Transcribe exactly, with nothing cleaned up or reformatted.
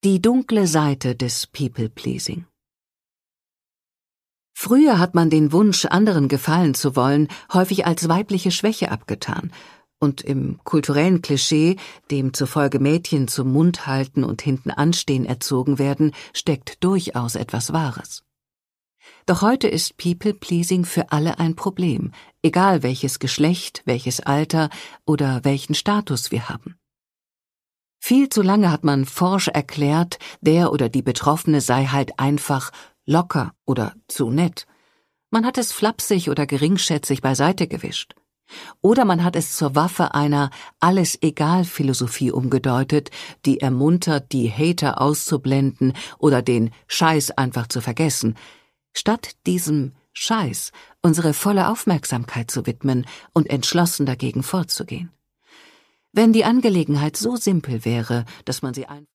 Die dunkle Seite des People-Pleasing. Früher hat man den Wunsch, anderen gefallen zu wollen, häufig als weibliche Schwäche abgetan, und im kulturellen Klischee, dem zufolge Mädchen zum Mund halten und hinten anstehen erzogen werden, steckt durchaus etwas Wahres. Doch heute ist People-Pleasing für alle ein Problem, egal welches Geschlecht, welches Alter oder welchen Status wir haben. Viel zu lange hat man forsch erklärt, der oder die Betroffene sei halt einfach locker oder zu nett. Man hat es flapsig oder geringschätzig beiseite gewischt. Oder man hat es zur Waffe einer Alles-egal-Philosophie umgedeutet, die ermuntert, die Hater auszublenden oder den Scheiß einfach zu vergessen, statt diesem Scheiß unsere volle Aufmerksamkeit zu widmen und entschlossen dagegen vorzugehen. Wenn die Angelegenheit so simpel wäre, dass man sie einfach